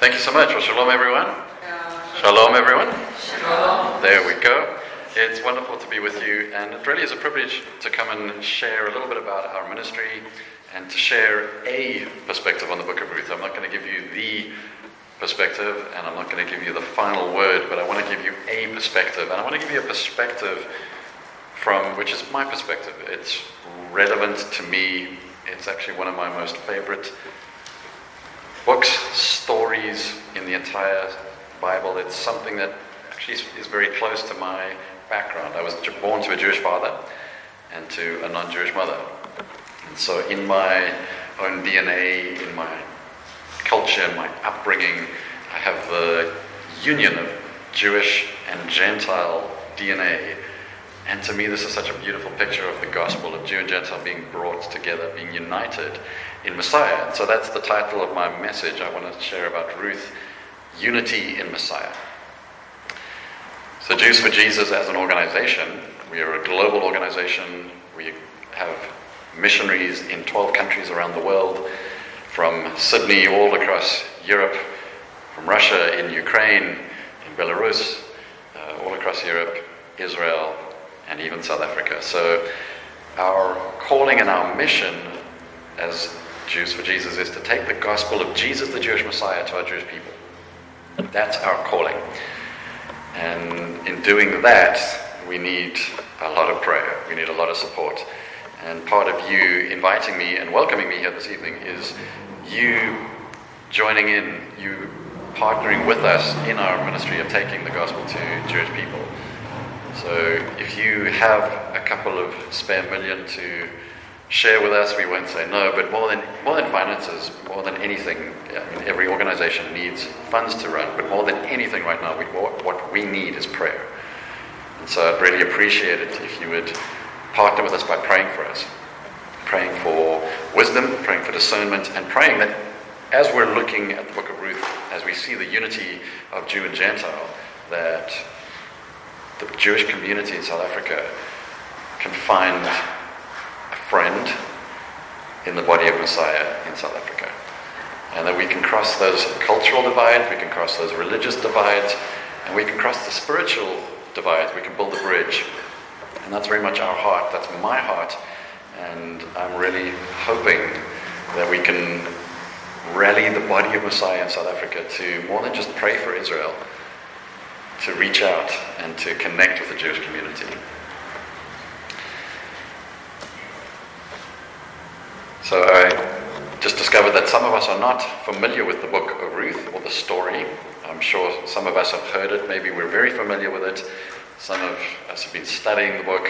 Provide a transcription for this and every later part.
Thank you so much. Well, shalom, everyone. Shalom, everyone. Shalom. There we go. It's wonderful to be with you, and it really is a privilege to come and share a little bit about our ministry and to share a perspective on the book of Ruth. I'm not going to give you the perspective, and I'm not going to give you the final word, but I want to give you a perspective, and I want to give you a perspective which is my perspective. It's relevant to me. It's actually one of my most favorite books, stories in the entire Bible. It's something that actually is very close to my background. I was born to a Jewish father and to a non-Jewish mother. And so in my own DNA, in my culture, my upbringing, I have the union of Jewish and Gentile DNA. And to me, this is such a beautiful picture of the gospel of Jew and Gentile being brought together, being united in Messiah. And so that's the title of my message. I want to share about Ruth, Unity in Messiah. So Jews for Jesus as an organization, we are a global organization. We have missionaries in 12 countries around the world, from Sydney all across Europe, from Russia in Ukraine, in Belarus, all across Europe, Israel, and even South Africa. So our calling and our mission as Jews for Jesus is to take the gospel of Jesus, the Jewish Messiah, to our Jewish people. That's our calling. And in doing that, we need a lot of prayer. We need a lot of support. And part of you inviting me and welcoming me here this evening is you joining in, you partnering with us in our ministry of taking the gospel to Jewish people. So if you have a couple of spare million to share with us, we won't say no, but more than finances, more than anything, every organization needs funds to run, but more than anything right now, what we need is prayer. And so I'd really appreciate it if you would partner with us by praying for us, praying for wisdom, praying for discernment, and praying that as we're looking at the book of Ruth, as we see the unity of Jew and Gentile, that the Jewish community in South Africa can find a friend in the body of Messiah in South Africa. And that we can cross those cultural divides, we can cross those religious divides, and we can cross the spiritual divides. We can build a bridge. And that's very much our heart. That's my heart. And I'm really hoping that we can rally the body of Messiah in South Africa to more than just pray for Israel, to reach out and to connect with the Jewish community. So I just discovered that some of us are not familiar with the book of Ruth or the story. I'm sure some of us have heard it. Maybe we're very familiar with it. Some of us have been studying the book.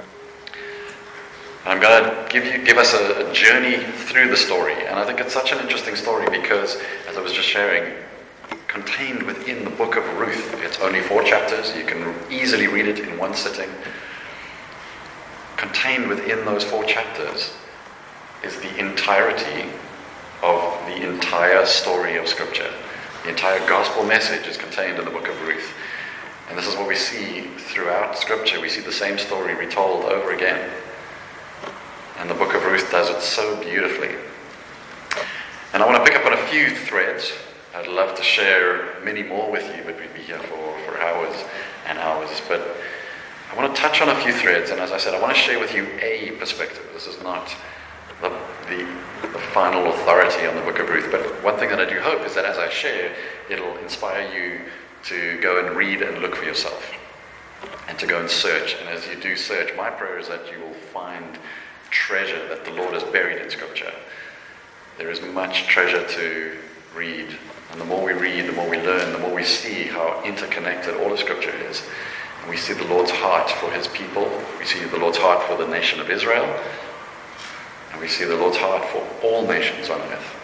I'm going to give us a journey through the story. And I think it's such an interesting story because, as I was just sharing, contained within the book of Ruth, it's only 4 chapters. You can easily read it in one sitting. Contained within those 4 chapters is the entirety of the entire story of Scripture. The entire gospel message is contained in the book of Ruth. And this is what we see throughout Scripture. We see the same story retold over again. And the book of Ruth does it so beautifully. And I want to pick up on a few threads. I'd love to share many more with you, but we'd be here for hours and hours. But I want to touch on a few threads, and as I said, I want to share with you a perspective. This is not the final authority on the book of Ruth, but one thing that I do hope is that as I share, it'll inspire you to go and read and look for yourself, and to go and search. And as you do search, my prayer is that you will find treasure that the Lord has buried in Scripture. There is much treasure to read. And the more we read, the more we learn, the more we see how interconnected all of Scripture is. And we see the Lord's heart for His people. We see the Lord's heart for the nation of Israel. And we see the Lord's heart for all nations on earth.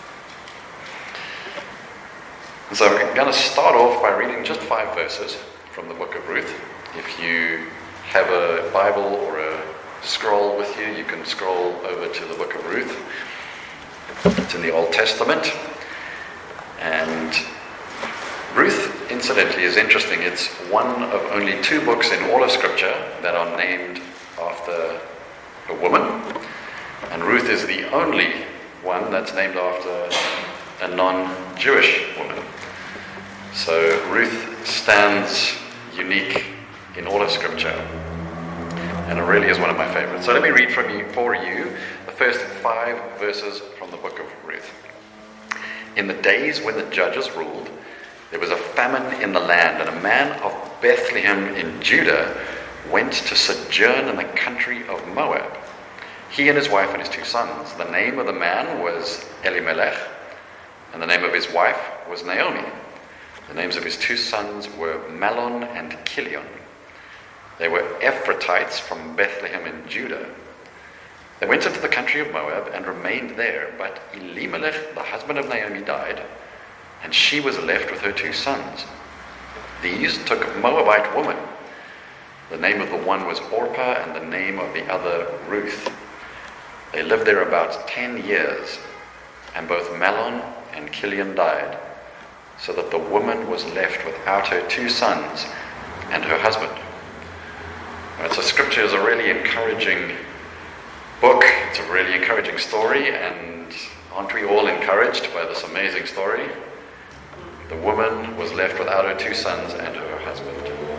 And so I'm going to start off by reading just 5 verses from the book of Ruth. If you have a Bible or a scroll with you, you can scroll over to the book of Ruth. It's in the Old Testament. And Ruth, incidentally, is interesting. It's one of only 2 books in all of Scripture that are named after a woman. And Ruth is the only one that's named after a non-Jewish woman. So Ruth stands unique in all of Scripture, and it really is one of my favorites. So let me read for you the first 5 verses from the book of Ruth. In the days when the judges ruled, there was a famine in the land, and a man of Bethlehem in Judah went to sojourn in the country of Moab, he and his wife and his 2 sons. The name of the man was Elimelech, and the name of his wife was Naomi. The names of his 2 sons were Mahlon and Chilion. They were Ephrathites from Bethlehem in Judah. They went into the country of Moab and remained there, but Elimelech, the husband of Naomi, died, and she was left with her 2 sons. These took a Moabite woman. The name of the one was Orpah, and the name of the other Ruth. They lived there about 10 years, and both Mahlon and Chilion died, so that the woman was left without her 2 sons and her husband. Right, so Scripture is a really encouraging book. It's a really encouraging story, and aren't we all encouraged by this amazing story? The woman was left without her 2 sons and her husband.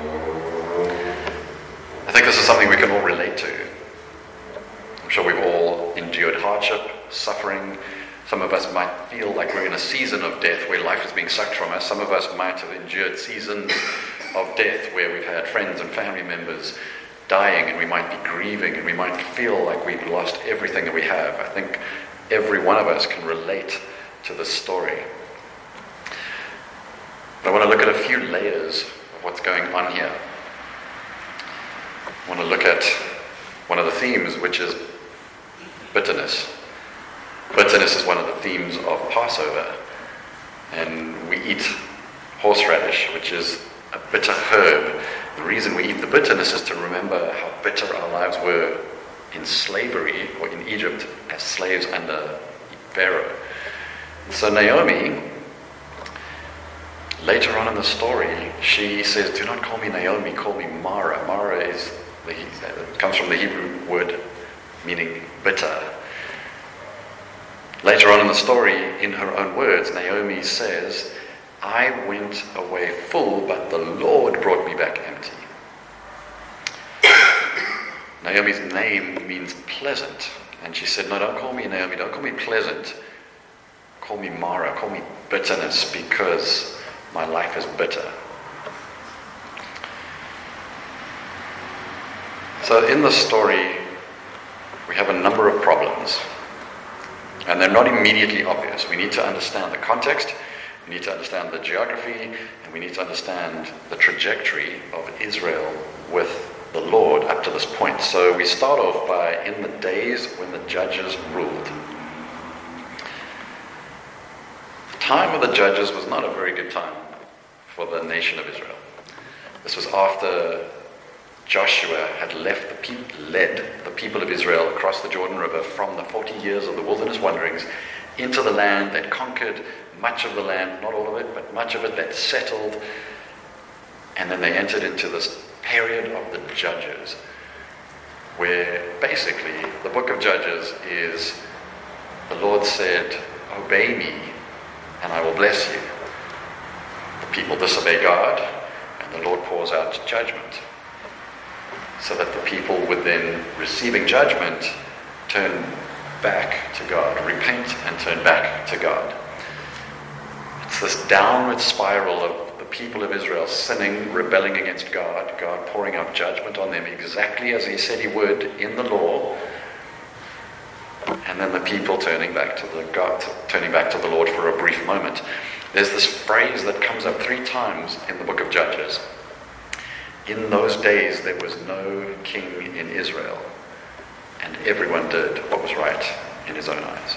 I think this is something we can all relate to. I'm sure we've all endured hardship, suffering. Some of us might feel like we're in a season of death where life is being sucked from us. Some of us might have endured seasons of death where we've had friends and family members dying, and we might be grieving, and we might feel like we've lost everything that we have. I think every one of us can relate to this story. But I want to look at a few layers of what's going on here. I want to look at one of the themes, which is bitterness. Bitterness is one of the themes of Passover. And we eat horseradish, which is a bitter herb. The reason we eat the bitterness is to remember how bitter our lives were in slavery, or in Egypt, as slaves under Pharaoh. So Naomi, later on in the story, she says, "Do not call me Naomi, call me Mara." Mara comes from the Hebrew word meaning bitter. Later on in the story, in her own words, Naomi says, "I went away full, but the Lord brought me back empty." Naomi's name means pleasant, and she said, "No, don't call me Naomi, don't call me pleasant. Call me Mara, call me bitterness, because my life is bitter." So in the story, we have a number of problems, and they're not immediately obvious. We need to understand the context, we need to understand the geography, and we need to understand the trajectory of Israel with the Lord up to this point. So we start off by, in the days when the judges ruled. The time of the judges was not a very good time for the nation of Israel. This was after Joshua had led the people of Israel across the Jordan River from the 40 years of the wilderness wanderings into the land. They'd conquered much of the land, not all of it, but much of it. They'd settled, and then they entered into this period of the Judges, where basically the book of Judges is, the Lord said, "Obey me and I will bless you." The people disobey God, and the Lord pours out judgment, so that the people would then, receiving judgment, turn back to God, repent and turn back to God. It's this downward spiral of the people of Israel sinning, rebelling against God, God pouring out judgment on them exactly as he said he would in the law, and then the people turning back to the Lord for a brief moment. There's this phrase that comes up 3 times in the book of Judges. In those days there was no king in Israel, and everyone did what was right in his own eyes.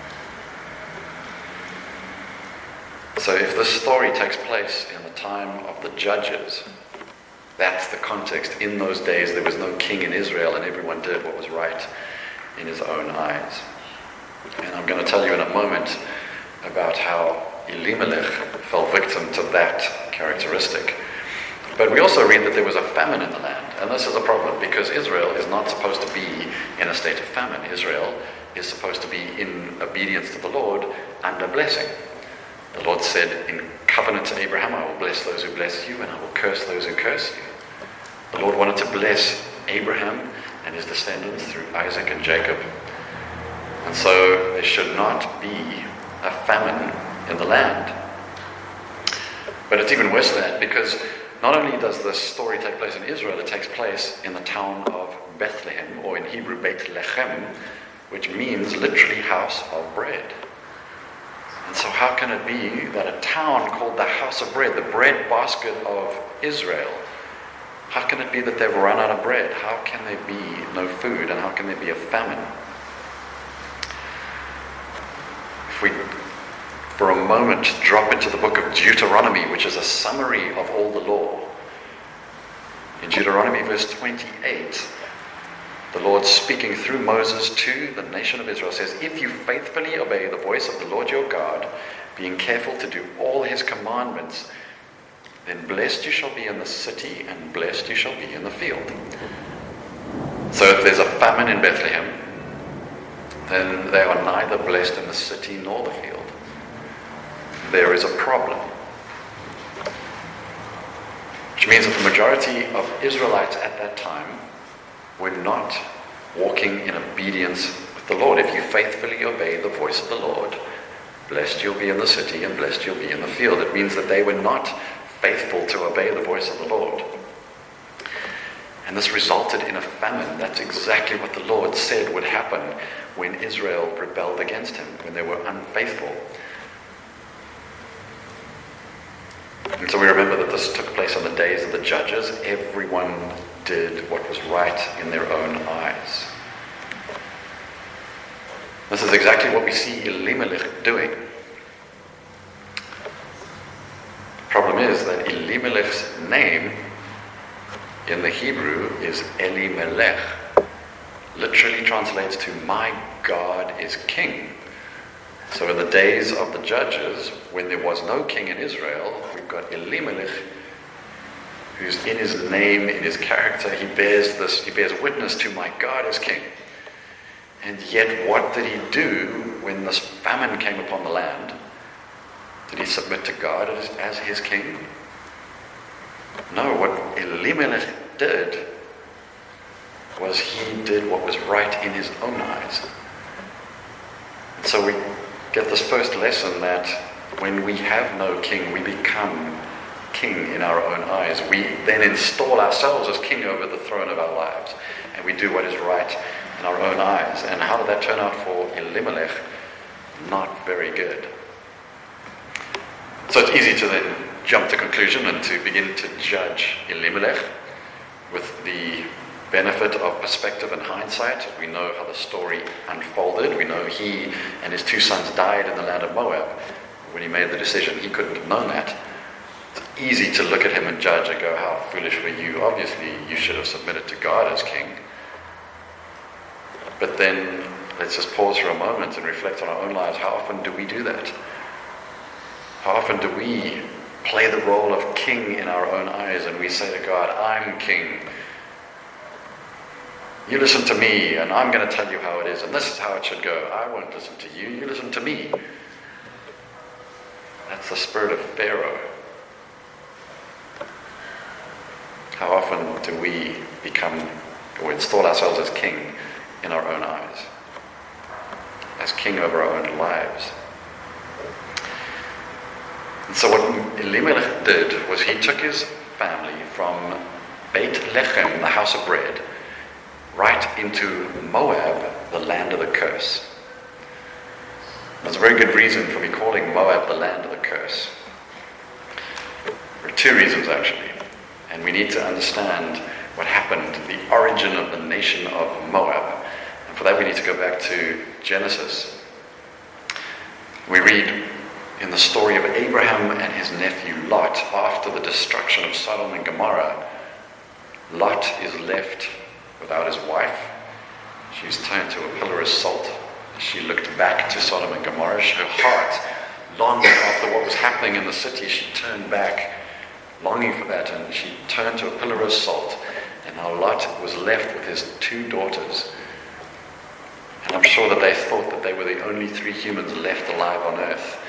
So if this story takes place in the time of the Judges, that's the context. In those days there was no king in Israel, and everyone did what was right in his own eyes. And I'm going to tell you in a moment about how Elimelech fell victim to that characteristic. But we also read that there was a famine in the land, and this is a problem because Israel is not supposed to be in a state of famine. Israel is supposed to be in obedience to the Lord under blessing. said in covenant to Abraham, I will bless those who bless you and I will curse those who curse you. The Lord wanted to bless Abraham and his descendants through Isaac and Jacob. And so there should not be a famine in the land. But it's even worse than that, because not only does this story take place in Israel, it takes place in the town of Bethlehem, or in Hebrew, Beit Lechem, which means literally house of bread. And so how can it be that a town called the house of bread, the bread basket of Israel, how can it be that they've run out of bread? How can there be no food, and how can there be a famine? If we, for a moment, drop into the book of Deuteronomy, which is a summary of all the law. In Deuteronomy verse 28, the Lord, speaking through Moses to the nation of Israel, says, if you faithfully obey the voice of the Lord your God, being careful to do all his commandments, then blessed you shall be in the city, and blessed you shall be in the field. So if there's a famine in Bethlehem, then they are neither blessed in the city nor the field. There is a problem. Which means that the majority of Israelites at that time were not walking in obedience with the Lord. If you faithfully obey the voice of the Lord, blessed you'll be in the city and blessed you'll be in the field. It means that they were not faithful to obey the voice of the Lord. And this resulted in a famine. That's exactly what the Lord said would happen when Israel rebelled against him, when they were unfaithful. And so we remember that this took place on the days of the judges. Everyone did what was right in their own eyes. This is exactly what we see Elimelech doing. The problem is that Elimelech's name in the Hebrew is Elimelech. Literally translates to, my God is king. So in the days of the judges, when there was no king in Israel, we've got Elimelech, who's in his name, in his character, he bears witness to, my God is king. And yet what did he do when this famine came upon the land? Did he submit to God as his king? No, what Elimelech did was he did what was right in his own eyes. And so we get this first lesson that when we have no king, we become king in our own eyes. We then install ourselves as king over the throne of our lives, and we do what is right in our own eyes. And how did that turn out for Elimelech? Not very good. So it's easy to then jump to conclusion and to begin to judge Elimelech with the benefit of perspective and hindsight. We know how the story unfolded. We know he and his two sons died in the land of Moab. When he made the decision, he couldn't have known that. It's easy to look at him and judge and go, how foolish were you? Obviously, you should have submitted to God as king. But then, let's just pause for a moment and reflect on our own lives. How often do we do that? How often do we play the role of king in our own eyes, and we say to God, I'm king. You listen to me, and I'm going to tell you how it is, and this is how it should go. I won't listen to you. You listen to me. That's the spirit of Pharaoh. How often do we become or install ourselves as king in our own eyes, as king over our own lives? And so what Elimelech did was he took his family from Beit Lechem, the house of bread, right into Moab, the land of the curse. There's a very good reason for me calling Moab the land of the curse. There are two reasons, actually. And we need to understand what happened, the origin of the nation of Moab. And for that we need to go back to Genesis. We read in the story of Abraham and his nephew Lot, after the destruction of Sodom and Gomorrah, Lot is left without his wife. She's turned to a pillar of salt. She looked back to Sodom and Gomorrah. Her heart longed after what was happening in the city. She turned back, longing for that, and she turned to a pillar of salt. And now Lot was left with his two daughters. And I'm sure that they thought that they were the only three humans left alive on earth. And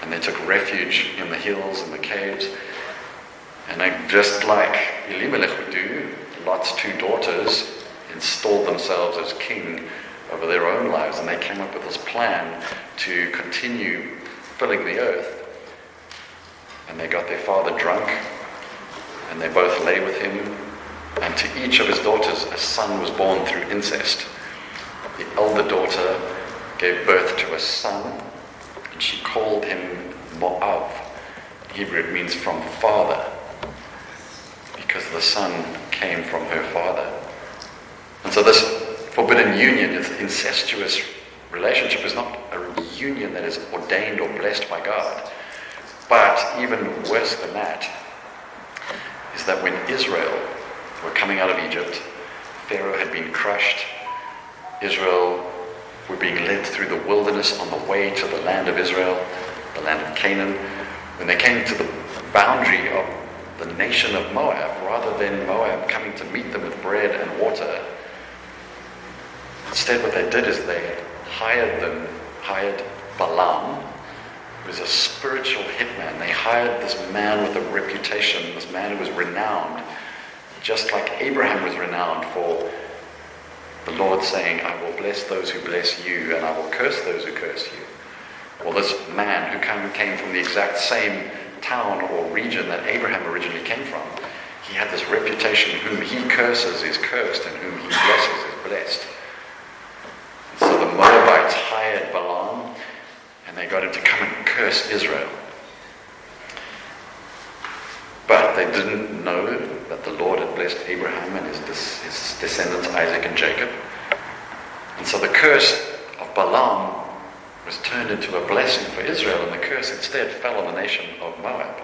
and they took refuge in the hills and the caves. And they, just like Elimelech would do, Lot's two daughters installed themselves as king over their own lives, and they came up with this plan to continue filling the earth. And they got their father drunk, and they both lay with him, and to each of his daughters a son was born through incest. The elder daughter gave birth to a son, and she called him Moav. In Hebrew it means from father, because the son came from her father. And so this forbidden union, this incestuous relationship, is not a union that is ordained or blessed by God. But even worse than that is that when Israel were coming out of Egypt, Pharaoh had been crushed. Israel were being led through the wilderness on the way to the land of Israel, the land of Canaan. When they came to the boundary of the nation of Moab, rather than Moab coming to meet them with bread and water, instead what they did is they hired Balaam, who was a spiritual hitman. They hired this man with a reputation, this man who was renowned, just like Abraham was renowned for the Lord saying, I will bless those who bless you, and I will curse those who curse you. Well, this man who came from the exact same town or region that Abraham originally came from, he had this reputation: whom he curses is cursed, and whom he blesses is blessed. So the Moabites hired Balaam, and they got him to come and curse Israel. But they didn't know that the Lord had blessed Abraham and his descendants Isaac and Jacob. And so the curse of Balaam was turned into a blessing for Israel, and the curse instead fell on the nation of Moab.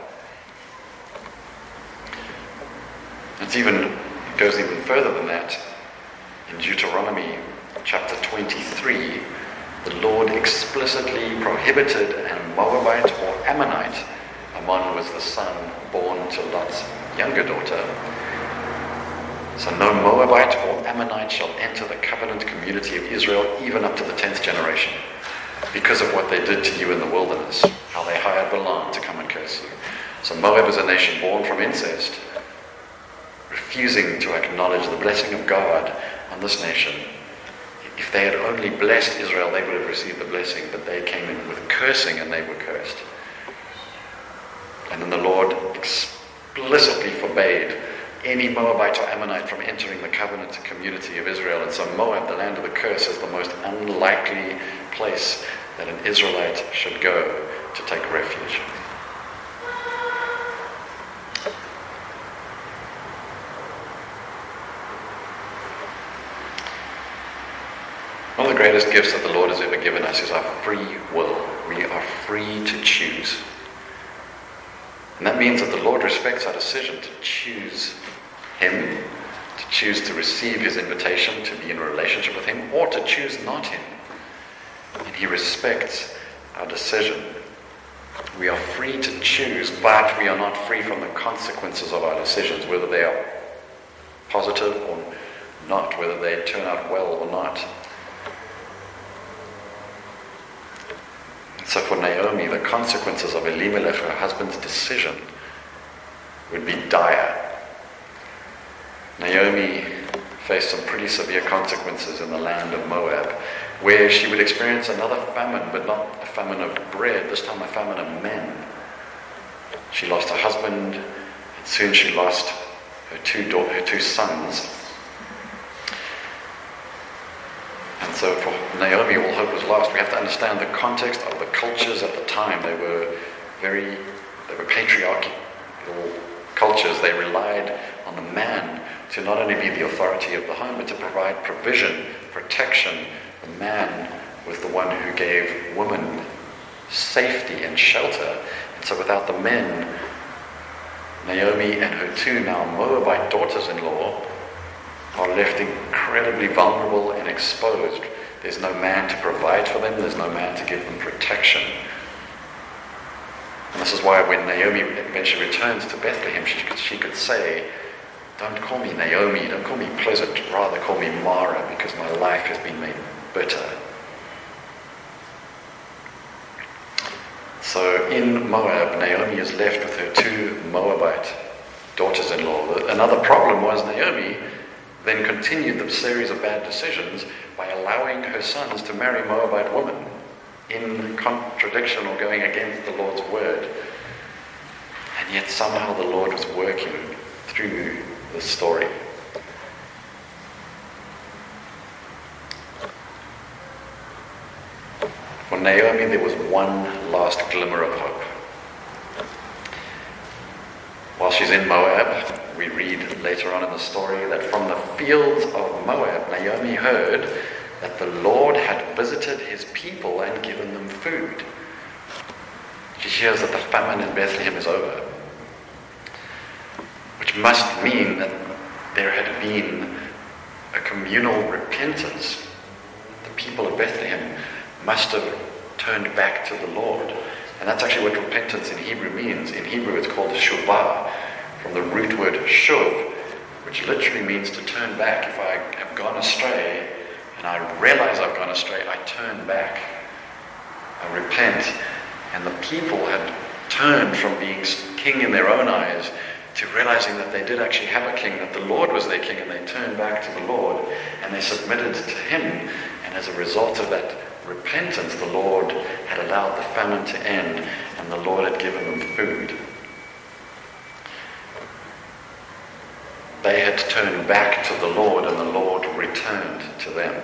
It goes even further than that. In Deuteronomy chapter 23, the Lord explicitly prohibited a Moabite or Ammonite. Ammon was the son born to Lot's younger daughter. So no Moabite or Ammonite shall enter the covenant community of Israel, even up to the 10th generation, because of what they did to you in the wilderness, how they hired Balaam to come and curse you. So Moab is a nation born from incest, refusing to acknowledge the blessing of God on this nation. If they had only blessed Israel, they would have received the blessing, but they came in with cursing, and they were cursed. And then the Lord explicitly forbade any Moabite or Ammonite from entering the covenant community of Israel. And so Moab, the land of the curse, is the most unlikely place that an Israelite should go to take refuge. One of the greatest gifts that the Lord has ever given us is our free will. We are free to choose. And that means that the Lord respects our decision to choose Him, to choose to receive His invitation to be in a relationship with Him, or to choose not Him. And He respects our decision. We are free to choose, but we are not free from the consequences of our decisions, whether they are positive or not, whether they turn out well or not. So for Naomi, the consequences of Elimelech, her husband's decision, would be dire. Naomi faced some pretty severe consequences in the land of Moab, where she would experience another famine, but not a famine of bread, this time a famine of men. She lost her husband, and soon she lost her two sons. And so for Naomi, all hope was lost. We have to understand the context of the cultures at the time. They were patriarchal cultures. They relied on the man to not only be the authority of the home, but to provide provision, protection. The man was the one who gave women safety and shelter. And so without the men, Naomi and her two now Moabite daughters-in-law are left incredibly vulnerable and exposed. There's no man to provide for them. There's no man to give them protection. And this is why when Naomi eventually returns to Bethlehem, she could say, don't call me Naomi, don't call me pleasant, rather call me Mara, because my life has been made bitter. So in Moab, Naomi is left with her 2 Moabite daughters-in-law. Another problem was Naomi then continued the series of bad decisions by allowing her sons to marry Moabite women in contradiction or going against the Lord's word. And yet somehow the Lord was working through the story. For Naomi, there was one last glimmer of hope. While she's in Moab, we read later on in the story that from the fields of Moab, Naomi heard that the Lord had visited his people and given them food. She hears that the famine in Bethlehem is over, which must mean that there had been a communal repentance. The people of Bethlehem must have turned back to the Lord. And that's actually what repentance in Hebrew means. In Hebrew it's called shuvah, from the root word shuv, which literally means to turn back. If I have gone astray and I realize I've gone astray, I turn back. I repent. And the people had turned from being king in their own eyes to realizing that they did actually have a king, that the Lord was their king, and they turned back to the Lord and they submitted to him. And as a result of that repentance, the Lord had allowed the famine to end, and the Lord had given them food. They had turned back to the Lord, and the Lord returned to them.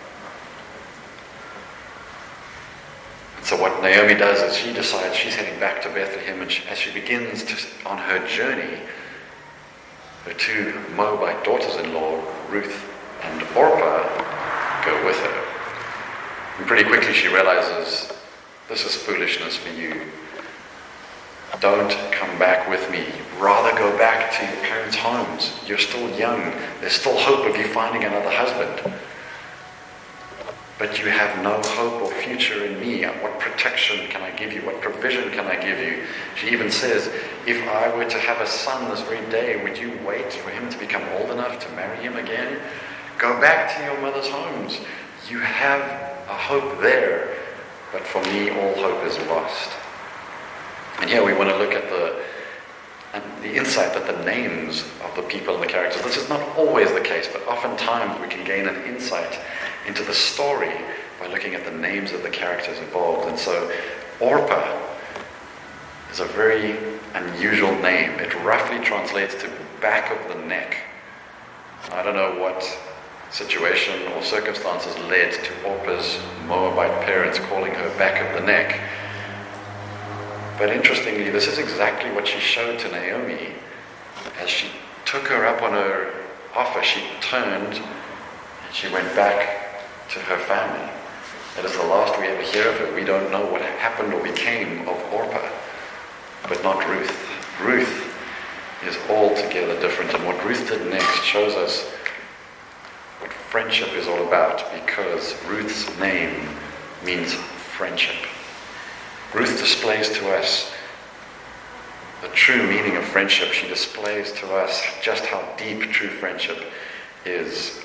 And so what Naomi does is she decides she's heading back to Bethlehem, and as she begins on her journey, her 2 Moabite daughters-in-law, Ruth and Orpah, go with her. And pretty quickly she realizes, this is foolishness for you. Don't come back with me. Rather go back to your parents' homes. You're still young. There's still hope of you finding another husband. But you have no hope or future in me. What protection can I give you? What provision can I give you? She even says, if I were to have a son this very day, would you wait for him to become old enough to marry him again? Go back to your mother's homes. You have a hope there, but for me all hope is lost. And here we want to look at the insight that the names of the people and the characters, this is not always the case, but oftentimes we can gain an insight into the story by looking at the names of the characters involved. And so Orpah is a very unusual name. It roughly translates to back of the neck. I don't know what situation or circumstances led to Orpah's Moabite parents calling her back of the neck. But interestingly, this is exactly what she showed to Naomi. As she took her up on her offer, she turned and she went back to her family. That is the last we ever hear of her. We don't know what happened or became of Orpah, but not Ruth. Ruth is altogether different, and what Ruth did next shows us what friendship is all about, because Ruth's name means friendship. Ruth displays to us the true meaning of friendship. She displays to us just how deep true friendship is.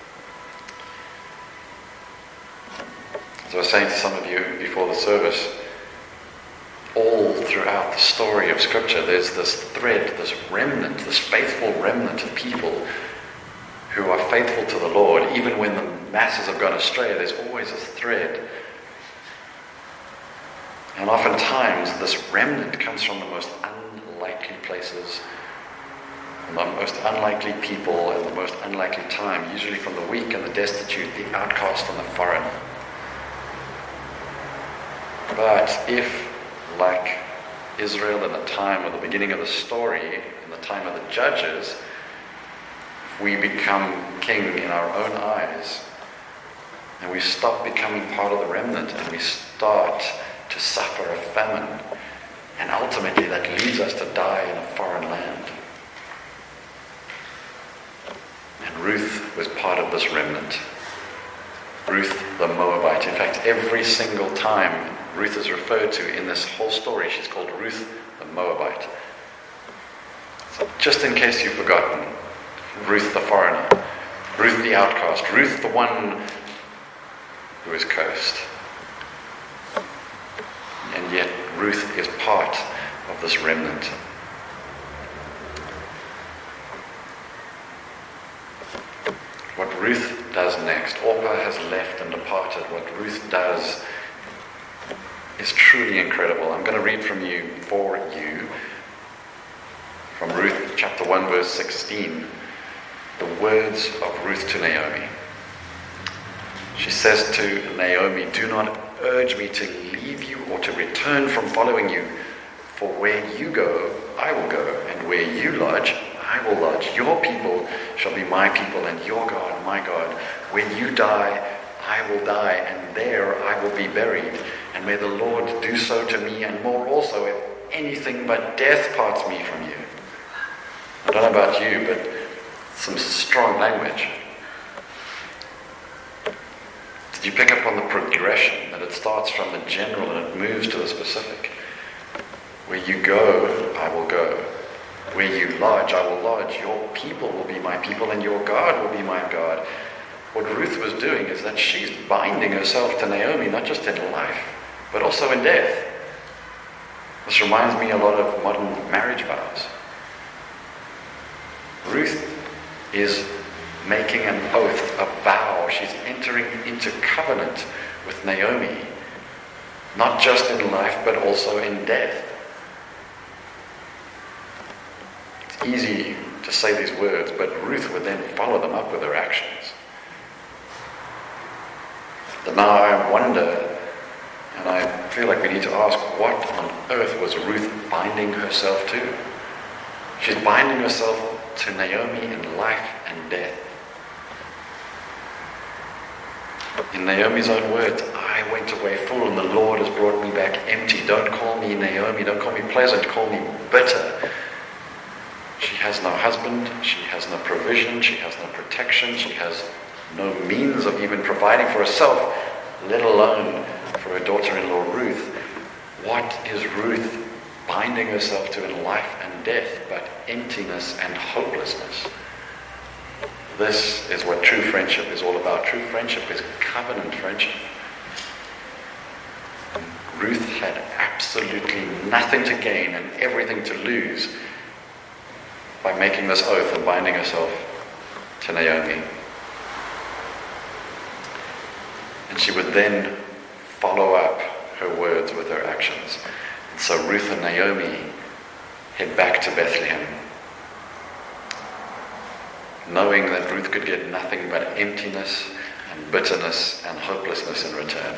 As I was saying to some of you before the service, all throughout the story of Scripture, there's this thread, this remnant, this faithful remnant of people who are faithful to the Lord. Even when the masses have gone astray, there's always a thread. And oftentimes, this remnant comes from the most unlikely places, from the most unlikely people, and the most unlikely time, usually from the weak and the destitute, the outcast and the foreigner. But if, like Israel in the time of the beginning of the story, in the time of the judges, if we become king in our own eyes, and we stop becoming part of the remnant, and we start to suffer a famine, and ultimately that leads us to die in a foreign land. And Ruth was part of this remnant. Ruth the Moabite. In fact, every single time Ruth is referred to in this whole story, she's called Ruth the Moabite. So just in case you've forgotten, Ruth the foreigner, Ruth the outcast, Ruth the one who is cursed. And yet Ruth is part of this remnant. What Ruth does next, Orpah has left and departed. What Ruth does is truly incredible. I'm going to read for you from Ruth chapter 1 verse 16, the words of Ruth to Naomi. She says to Naomi, "Do not urge me to leave you or to return from following you, for where you go, I will go, and where you lodge, I will lodge. Your people shall be my people, and your God, my God. When you die, I will die, and there I will be buried. And may the Lord do so to me, and more also, if anything but death parts me from you." I don't know about you, but some strong language. Did you pick up on the progression, that it starts from the general and it moves to the specific? Where you go, I will go. Where you lodge, I will lodge. Your people will be my people, and your God will be my God. What Ruth was doing is that she's binding herself to Naomi, not just in life, but also in death. This reminds me a lot of modern marriage vows. Ruth is making an oath, a vow. She's entering into covenant with Naomi, not just in life, but also in death. It's easy to say these words, but Ruth would then follow them up with her actions. But now I wonder, and I feel like we need to ask, what on earth was Ruth binding herself to? She's binding herself to Naomi in life and death. In Naomi's own words, "I went away full, and the Lord has brought me back empty." Don't call me Naomi, don't call me pleasant, call me bitter. She has no husband, she has no provision, she has no protection, she has no means of even providing for herself, let alone for her daughter-in-law Ruth. What is Ruth binding herself to in life and death but emptiness and hopelessness? This is what true friendship is all about. True friendship is covenant friendship. Ruth had absolutely nothing to gain and everything to lose by making this oath and binding herself to Naomi. And she would then follow up her words with her actions. And so Ruth and Naomi head back to Bethlehem, knowing that Ruth could get nothing but emptiness and bitterness and hopelessness in return.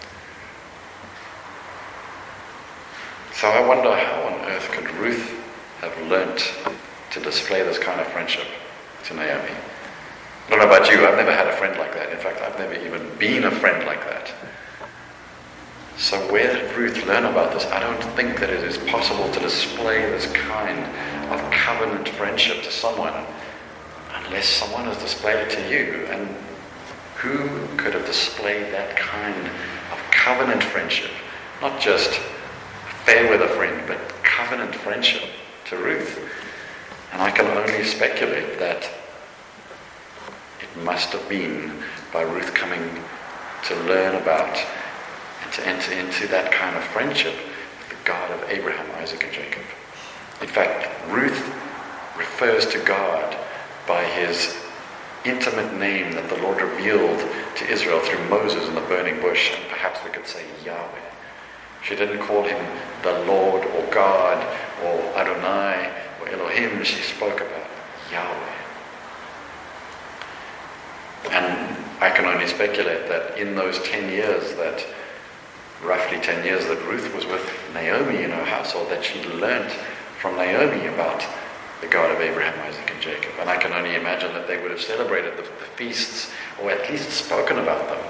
So I wonder, how on earth could Ruth have learnt to display this kind of friendship to Naomi? I don't know about you, I've never had a friend like that. In fact, I've never even been a friend like that. So where did Ruth learn about this? I don't think that it is possible to display this kind of covenant friendship to someone unless someone has displayed it to you. And who could have displayed that kind of covenant friendship? Not just fair with a friend, but covenant friendship to Ruth. And I can only speculate that it must have been by Ruth coming to learn about and to enter into that kind of friendship with the God of Abraham, Isaac, and Jacob. In fact, Ruth refers to God by his intimate name that the Lord revealed to Israel through Moses in the burning bush, and perhaps we could say Yahweh. She didn't call him the Lord or God or Adonai or Elohim. She spoke about Yahweh. And I can only speculate that in those 10 years roughly 10 years that Ruth was with Naomi in her household, that she learnt from Naomi about the God of Abraham, Isaac, and Jacob. And I can only imagine that they would have celebrated the feasts, or at least spoken about them.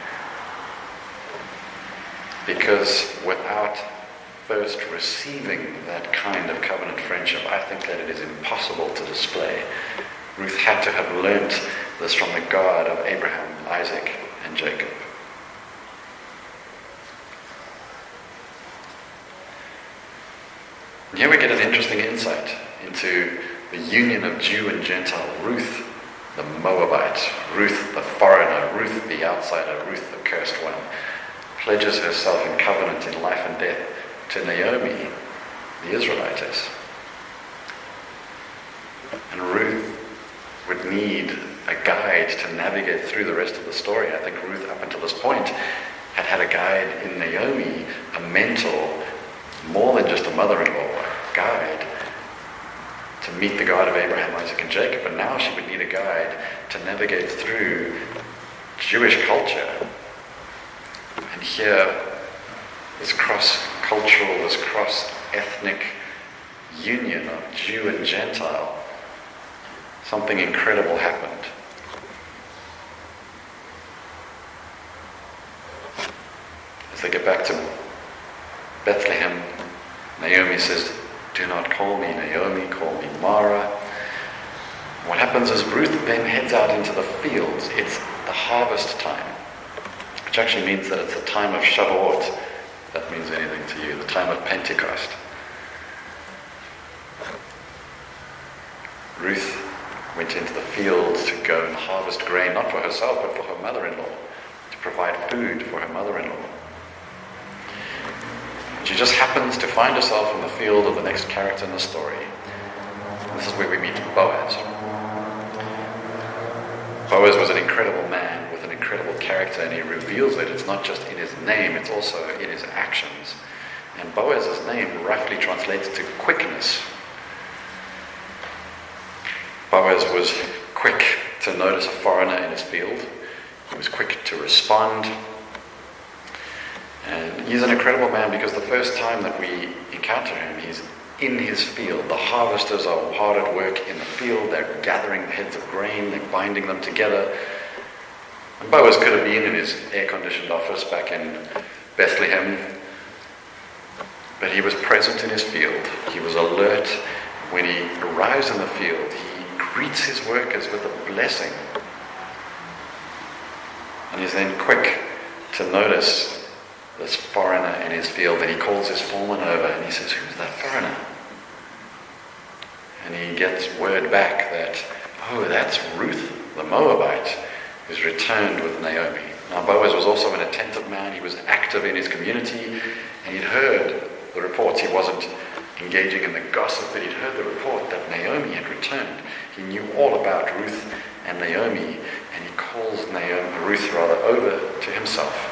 Because without first receiving that kind of covenant friendship, I think that it is impossible to display. Ruth had to have learnt this from the God of Abraham, Isaac, and Jacob. And here we get an interesting insight into the union of Jew and Gentile. Ruth, the Moabite, Ruth, the foreigner, Ruth, the outsider, Ruth, the cursed one, pledges herself in covenant in life and death to Naomi, the Israelitess. And Ruth would need a guide to navigate through the rest of the story. I think Ruth, up until this point, had a guide in Naomi, a mentor, more than just a mother-in-law, a guide to meet the God of Abraham, Isaac, and Jacob. And now she would need a guide to navigate through Jewish culture. And here, this cross-cultural, this cross-ethnic union of Jew and Gentile, something incredible happened. As they get back to Bethlehem, Naomi says, "Do not call me Naomi, call me Mara." What happens is Ruth then heads out into the fields. It's the harvest time, which actually means that it's the time of Shavuot, if that means anything to you, the time of Pentecost. Ruth went into the fields to go and harvest grain, not for herself, but for her mother-in-law, to provide food for her mother-in-law. She just happens to find herself in the field of the next character in the story. And this is where we meet Boaz. Boaz was an incredible man with an incredible character, and he reveals it. It's not just in his name, it's also in his actions. And Boaz's name roughly translates to quickness. Boaz was quick to notice a foreigner in his field. He was quick to respond. And he's an incredible man because the first time that we encounter him, he's in his field. The harvesters are hard at work in the field. They're gathering the heads of grain. They're binding them together. And Boaz could have been in his air-conditioned office back in Bethlehem, but he was present in his field. He was alert. When he arrives in the field, he greets his workers with a blessing. And he's then quick to notice this foreigner in his field, and he calls his foreman over and he says, "Who's that foreigner?" And he gets word back that, "Oh, that's Ruth, the Moabite, who's returned with Naomi." Now, Boaz was also an attentive man. He was active in his community, and he'd heard the reports. He wasn't engaging in the gossip, but he'd heard the report that Naomi had returned. He knew all about Ruth and Naomi, and he calls Ruth over to himself.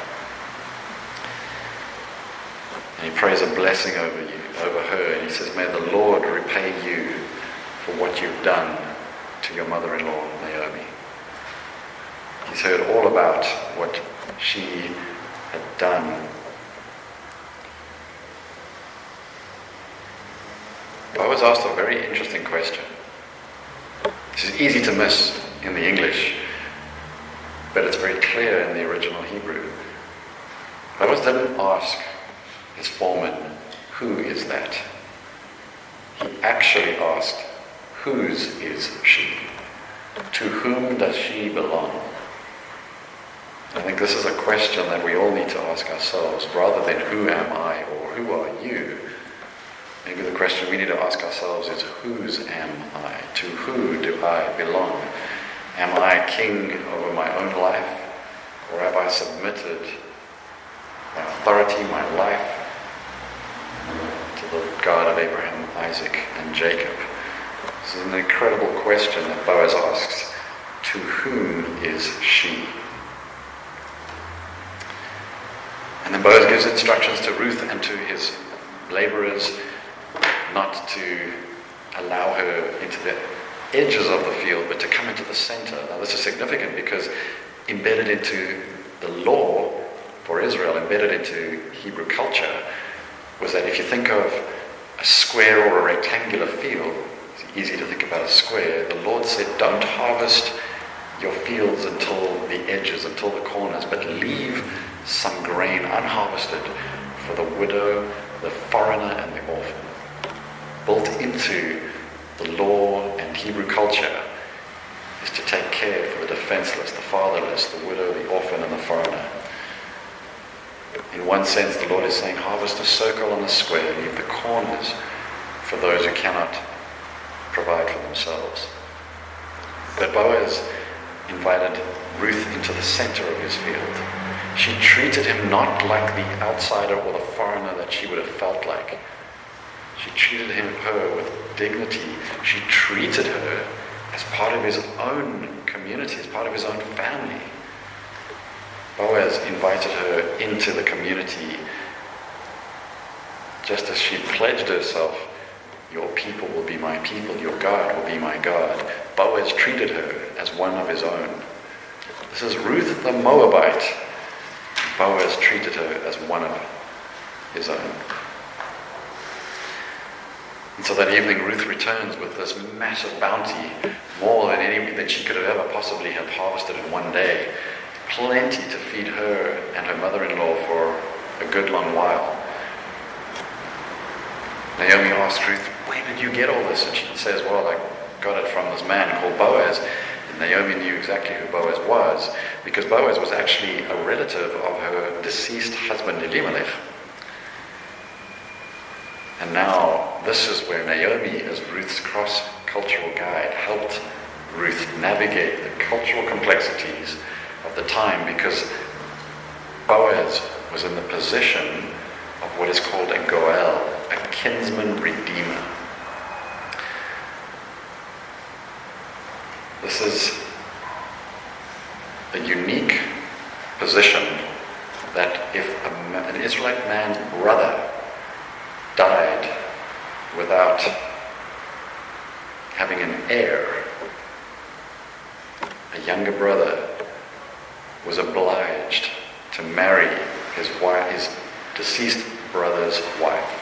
And he prays a blessing over her, and he says, "May the Lord repay you for what you've done to your mother-in-law, Naomi." He's heard all about what she had done. Boaz asked a very interesting question. This is easy to miss in the English, but it's very clear in the original Hebrew. Boaz didn't ask his foreman, "Who is that?" He actually asked, "Whose is she? To whom does she belong?" I think this is a question that we all need to ask ourselves, rather than "Who am I?" or "Who are you?" Maybe the question we need to ask ourselves is, whose am I? To who do I belong? Am I king over my own life? Or have I submitted my authority, my life, to the God of Abraham, Isaac, and Jacob? This is an incredible question that Boaz asks. To whom is she? And then Boaz gives instructions to Ruth and to his laborers not to allow her into the edges of the field, but to come into the center. Now this is significant because embedded into the law for Israel, embedded into Hebrew culture, was that if you think of a square or a rectangular field, it's easy to think about a square, the Lord said, don't harvest your fields until the edges, until the corners, but leave some grain unharvested for the widow, the foreigner, and the orphan. Built into the law and Hebrew culture is to take care for the defenseless, the fatherless, the widow, the orphan, and the foreigner. In one sense, the Lord is saying, harvest a circle and a square, leave the corners for those who cannot provide for themselves. But Boaz invited Ruth into the center of his field. She treated him not like the outsider or the foreigner that she would have felt like. She treated her with dignity. She treated her as part of his own community, as part of his own family. Boaz invited her into the community just as she pledged herself, your people will be my people, your God will be my God. Boaz treated her as one of his own. This is Ruth the Moabite. Boaz treated her as one of his own. And so that evening Ruth returns with this massive bounty, more than she could have ever possibly have harvested in one day. Plenty to feed her and her mother-in-law for a good long while. Naomi asks Ruth, where did you get all this? And she says, well, I got it from this man called Boaz. And Naomi knew exactly who Boaz was, because Boaz was actually a relative of her deceased husband Elimelech. And now this is where Naomi, as Ruth's cross-cultural guide, helped Ruth navigate the cultural complexities of the time, because Boaz was in the position of what is called a goel, a kinsman redeemer. This is a unique position that if an Israelite man's brother died without having an heir, a younger brother was obliged to marry his deceased brother's wife.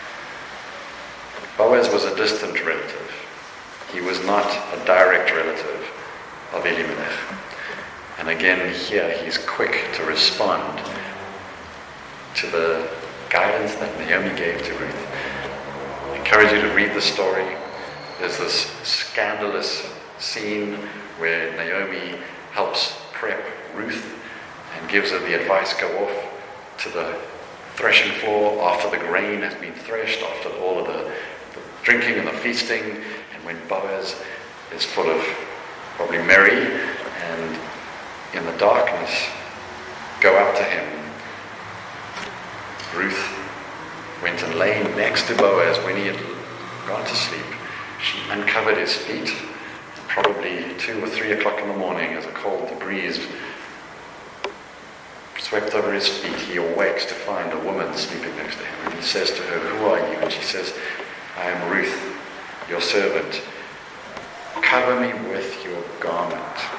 Boaz was a distant relative. He was not a direct relative of Elimelech. And again, here he's quick to respond to the guidance that Naomi gave to Ruth. I encourage you to read the story. There's this scandalous scene where Naomi helps prep Ruth and gives her the advice, go off to the threshing floor after the grain has been threshed, after all of the drinking and the feasting, and when Boaz is full of probably merry and in the darkness, go up to him. Ruth went and lay next to Boaz when he had gone to sleep. She uncovered his feet, probably 2 or 3 o'clock in the morning as a cold breeze swept over his feet. He awakes to find a woman sleeping next to him, and he says to her, who are you? And she says, I am Ruth, your servant. Cover me with your garment.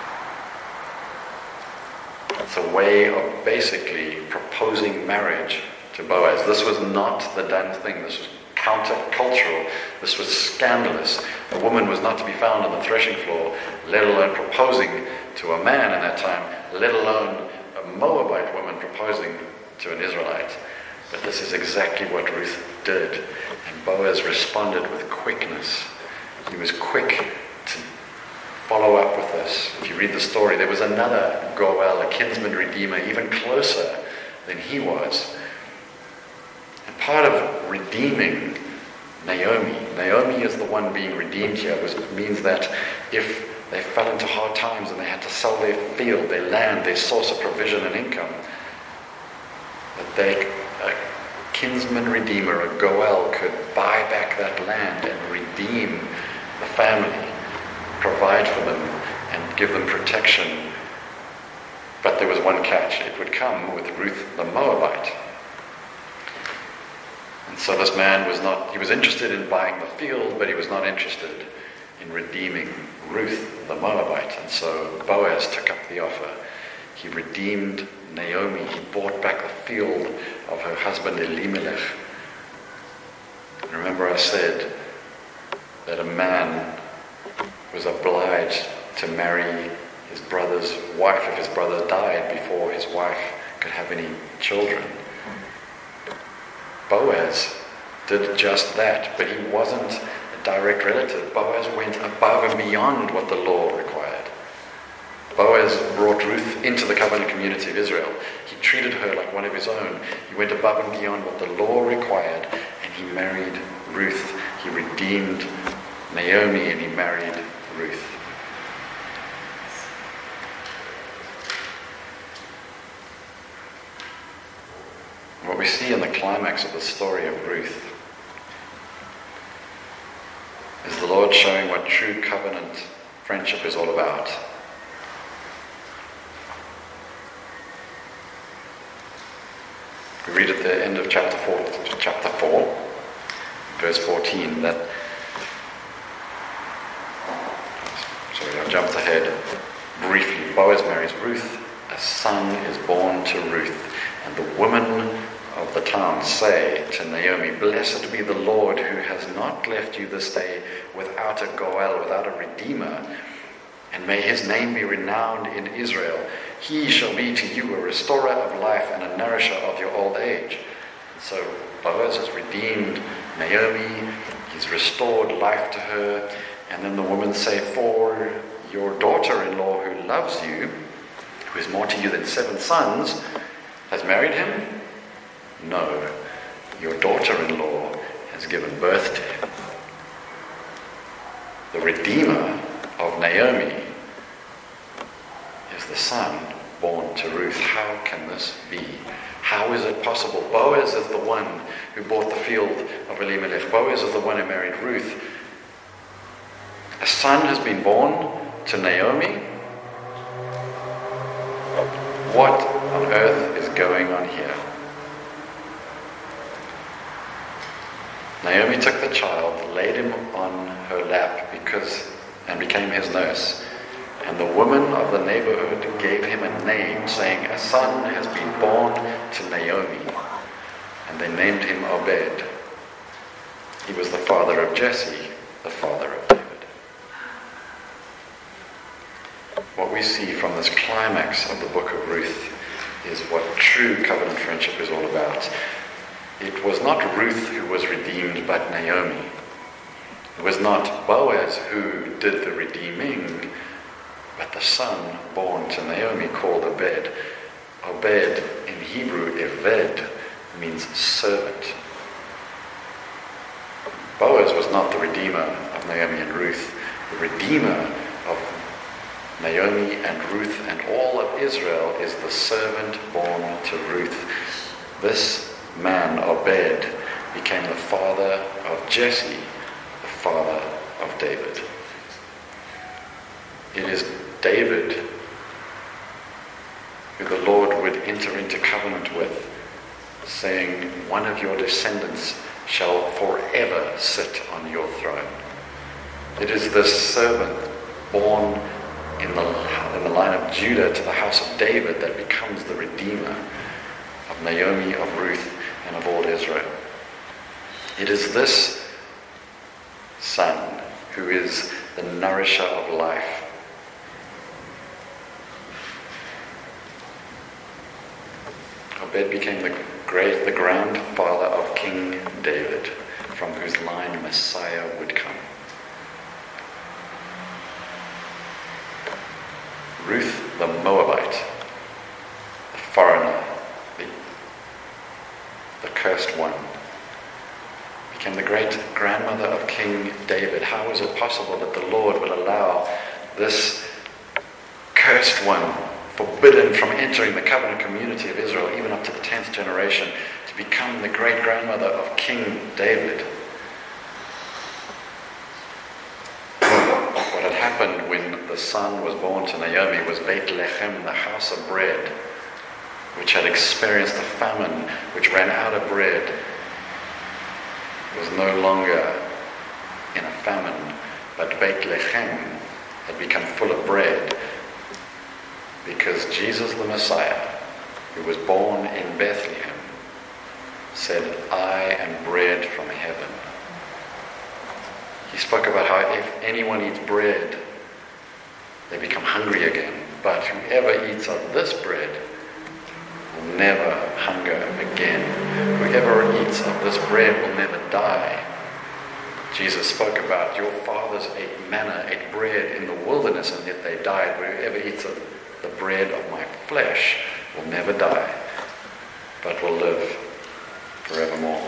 It's a way of basically proposing marriage to Boaz. This was not the done thing. This was counter-cultural. This was scandalous. A woman was not to be found on the threshing floor, let alone proposing to a man in that time, let alone a Moabite woman proposing to an Israelite. But this is exactly what Ruth did. And Boaz responded with quickness. He was quick to follow up with this. If you read the story, there was another Goel, a kinsman redeemer, even closer than he was. And part of redeeming Naomi is the one being redeemed here, which means that if they fell into hard times and they had to sell their field, their land, their source of provision and income, that a kinsman redeemer, a Goel, could buy back that land and redeem the family, provide for them, and give them protection. But there was one catch. It would come with Ruth the Moabite. And so this man he was interested in buying the field, but he was not interested in redeeming Ruth the Moabite. And so Boaz took up the offer. He redeemed Naomi. He bought back the field of her husband Elimelech. Remember, I said that a man was obliged to marry his brother's wife if his brother died before his wife could have any children. Boaz did just that, but he wasn't a direct relative. Boaz went above and beyond what the law required. Boaz brought Ruth into the covenant community of Israel. He treated her like one of his own. He went above and beyond what the law required, and he married Ruth. He redeemed Naomi, and he married Ruth. see in the climax of the story of Ruth is the Lord showing what true covenant friendship is all about. We read at the end of chapter 4, verse 14, that, sorry, I jumped ahead briefly. Boaz marries Ruth, a son is born to Ruth, and the women of the town say to Naomi, "Blessed be the Lord who has not left you this day without a Goel, without a redeemer, and may his name be renowned in Israel. He shall be to you a restorer of life and a nourisher of your old age." So Boaz has redeemed Naomi, he's restored life to her, and then the women say, "For your daughter-in-law who loves you, who is more to you than 7 sons, has married him? No, your daughter-in-law has given birth to him." The redeemer of Naomi is the son born to Ruth. How can this be? How is it possible? Boaz is the one who bought the field of Elimelech. Boaz is the one who married Ruth. A son has been born to Naomi. What on earth is going on here? Naomi took the child, laid him on her lap and became his nurse. And the women of the neighborhood gave him a name, saying, "A son has been born to Naomi." And they named him Obed. He was the father of Jesse, the father of David. What we see from this climax of the book of Ruth is what true covenant friendship is all about. It was not Ruth who was redeemed, but Naomi. It was not Boaz who did the redeeming, but the son born to Naomi called Obed. Obed in Hebrew, Eved, means servant. Boaz was not the redeemer of Naomi and Ruth. The redeemer of Naomi and Ruth and all of Israel is the servant born to Ruth. This man, Obed, became the father of Jesse, the father of David. It is David who the Lord would enter into covenant with, saying, "One of your descendants shall forever sit on your throne." It is this servant born in the line of Judah to the house of David that becomes the redeemer of Naomi, of Ruth, and of all Israel. It is this son who is the nourisher of life. Obed became the grandfather of King David, from whose line Messiah would come. Ruth the Moabite, the foreigner, the cursed one, became the great-grandmother of King David. How is it possible that the Lord will allow this cursed one, forbidden from entering the covenant community of Israel, even up to the 10th generation, to become the great-grandmother of King David? What had happened when the son was born to Naomi was Beit Lechem, the house of bread, which had experienced a famine, which ran out of bread, was no longer in a famine, but Beit Lechem had become full of bread, because Jesus the Messiah, who was born in Bethlehem, said, "I am bread from heaven." He spoke about how if anyone eats bread, they become hungry again. But whoever eats of this bread will never hunger again. Whoever eats of this bread will never die. Jesus spoke about, "Your fathers ate manna, ate bread in the wilderness, and yet they died. Whoever eats of the bread of my flesh will never die, but will live forevermore."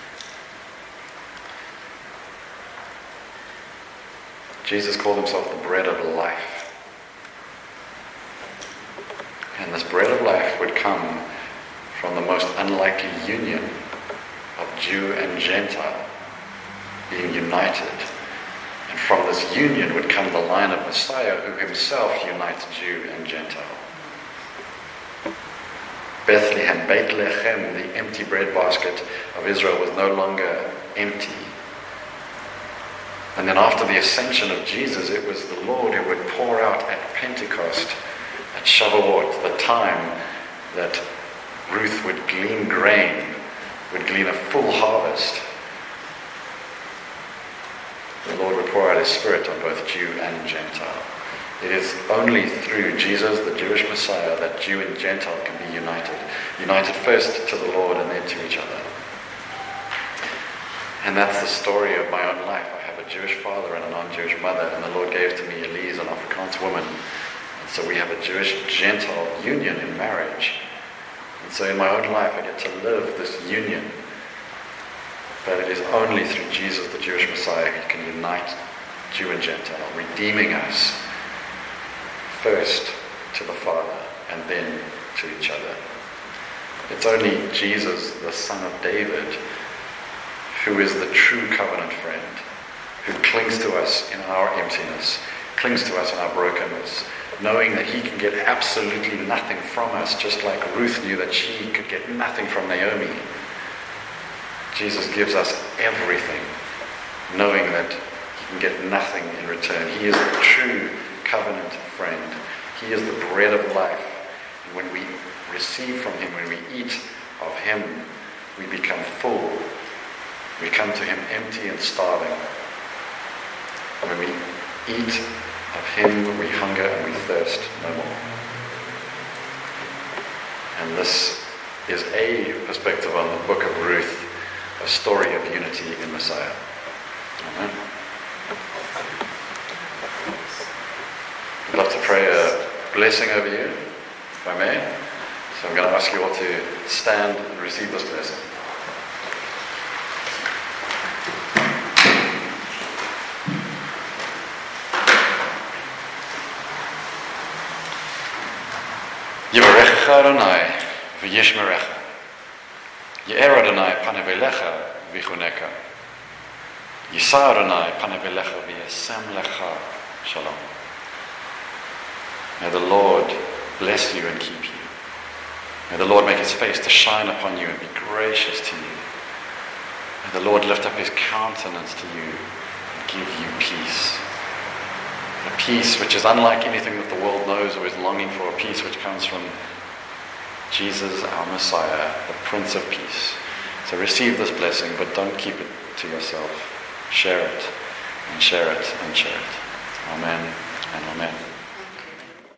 Jesus called himself the bread of life. And this bread of life would come from the most unlikely union of Jew and Gentile being united. And from this union would come the line of Messiah, who himself unites Jew and Gentile. Bethlehem, Beit Lechem, the empty bread basket of Israel, was no longer empty. And then after the ascension of Jesus, it was the Lord who would pour out at Pentecost, at Shavuot, the time that Ruth would glean grain, would glean a full harvest. The Lord would pour out his Spirit on both Jew and Gentile. It is only through Jesus, the Jewish Messiah, that Jew and Gentile can be united. United first to the Lord and then to each other. And that's the story of my own life. I have a Jewish father and a non-Jewish mother, and the Lord gave to me Elise, an Afrikaans woman. And so we have a Jewish-Gentile union in marriage. And so in my own life I get to live this union. But it is only through Jesus, the Jewish Messiah, who can unite Jew and Gentile, redeeming us first to the Father and then to each other. It's only Jesus, the Son of David, who is the true covenant friend, who clings to us in our emptiness, clings to us in our brokenness, knowing that he can get absolutely nothing from us, just like Ruth knew that she could get nothing from Naomi. Jesus gives us everything, knowing that he can get nothing in return. He is the true covenant friend. He is the bread of life. And when we receive from him, when we eat of him, we become full. We come to him empty and starving. When we eat of him, we hunger and we thirst no more. And this is a perspective on the book of Ruth, a story of unity in Messiah. Amen. I'd love to pray a blessing over you, if I may. So I'm going to ask you all to stand and receive this blessing. Yivarechecha Adonai v'yishmerecha. Ye'er Adonai panav elecha v'chuneka. Yisa Adonai panav elecha v'yasem lecha shalom. May the Lord bless you and keep you. May the Lord make his face to shine upon you and be gracious to you. May the Lord lift up his countenance to you and give you peace. A peace which is unlike anything that the world knows or is longing for. A peace which comes from Jesus, our Messiah, the Prince of Peace. So receive this blessing, but don't keep it to yourself. Share it, and share it, and share it. Amen and amen.